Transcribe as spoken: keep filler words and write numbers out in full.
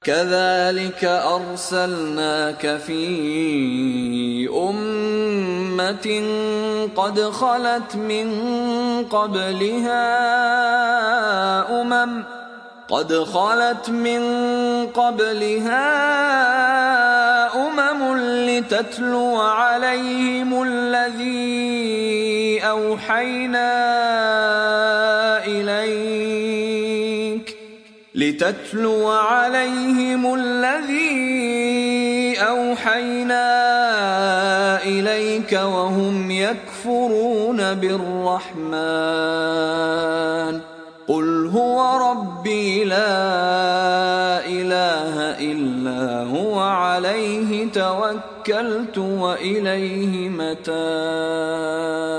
كذلك أرسلناك في أمة قد خلت من قبلها أمم قد خلت من قبلها أمم لتتلو عليهم الذي أوحينا إليك لتتلو عليهم الذي أوحينا إليك وهم يكفرون بالرحمن قل هو ربي لا إله إلا هو عليه توكلت وإليه متاب